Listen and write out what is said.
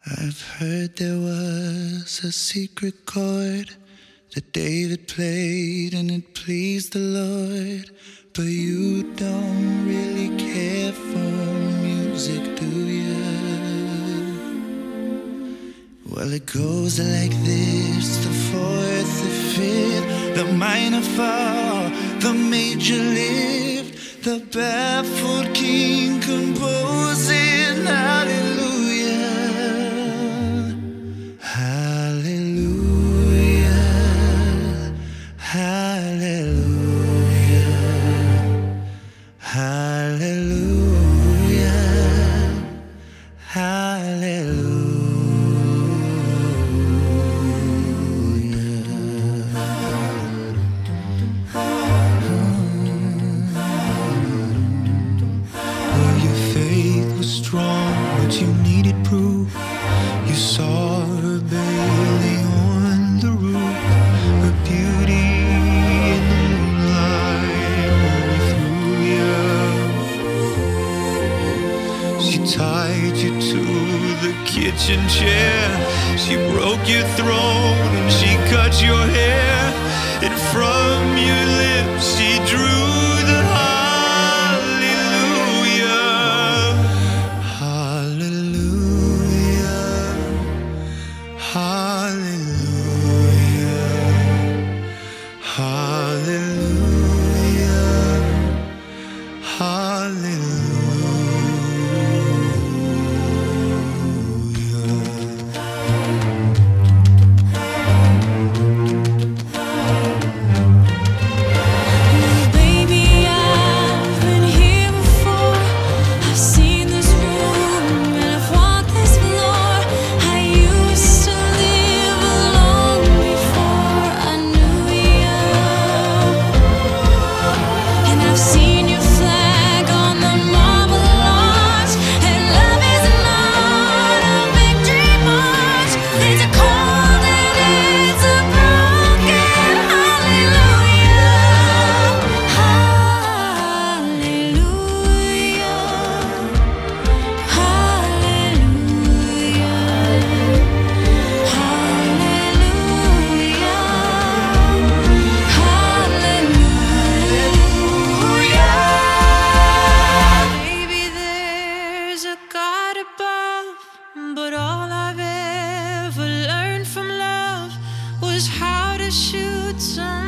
I've heard there was a secret chord that David played and it pleased the Lord. But you don't really care for music, do you? Well, it goes like this: the fourth, the fifth, the minor fall, the major lift, the baffled king composing hallelujah, hallelujah, hallelujah, hallelujah, hallelujah. Strong, but you needed proof. You saw her bathing on the roof, her beauty in the moonlight overthrew you. She tied you to the kitchen chair, she broke your throat and she cut your hair, and from your lips she drew the shoot some